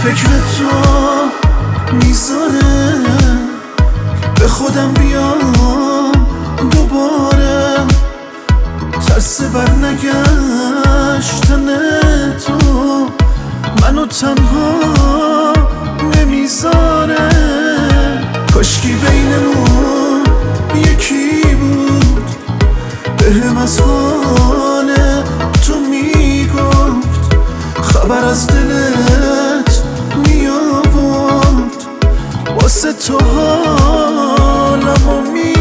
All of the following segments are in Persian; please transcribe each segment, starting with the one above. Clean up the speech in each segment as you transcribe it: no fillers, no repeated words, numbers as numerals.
فکر تو میذاره به خودم بیام دوباره، ترس بر نگشتن تو منو تنها نمیذاره. کاشکی بینمون یکی بود بهم از حال تو میگفت، خبر از دلت میآورد، واسه تو حالمو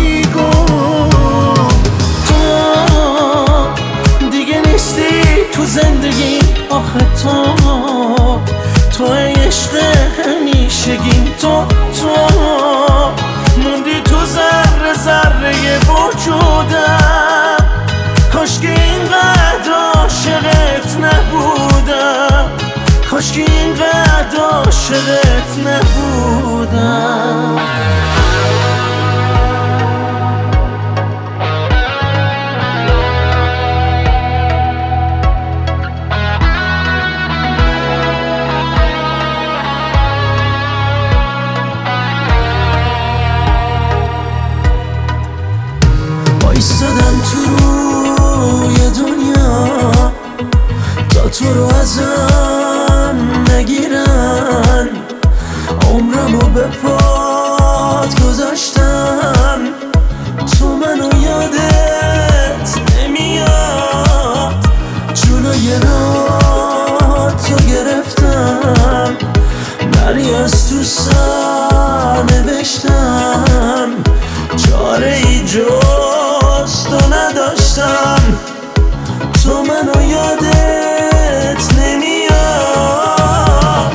میگفت. تو دیگه نیستی تو زندگی، آخه تو عشق همیشگیم، تو موندی تو ذره ذره وجودم. کاش که اینقدر عاشقت نبودم، کاش که اینقدر عاشقت نبودم. ایستادم تو روی دنیا تا تو رو ازم نگیرن، عمرمو به پات گذاشتم، تو منو یادت نمیاد، جلوی راه تو گرفتم، نری از تو سر نوشتم، چاره ای جز تو نداشتم، تو منو یادت نمیاد.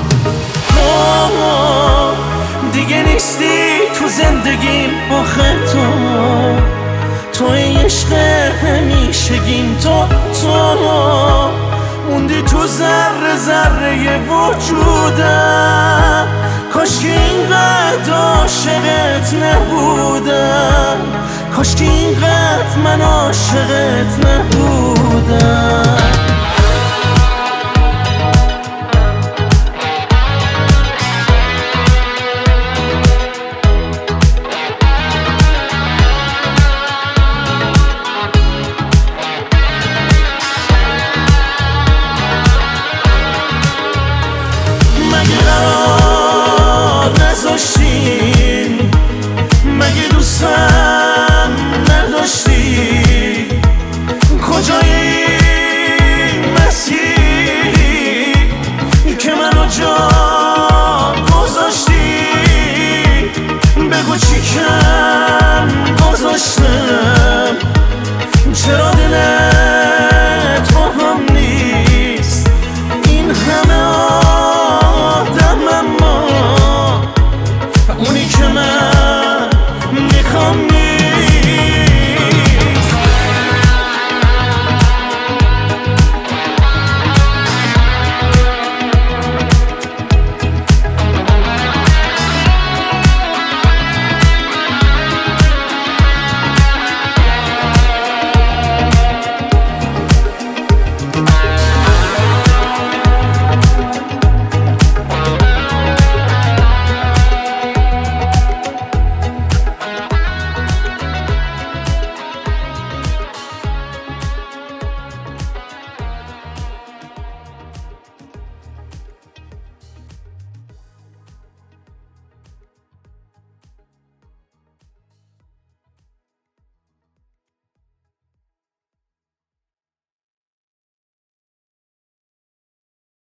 دیگه نیستی تو زندگیم، آخه تو عشق همیشگیم، تو موندی تو ذره ذره وجودم. کاش که اینقدر عاشقت نبودم، کاش که اینقدر من عاشقت نبودم.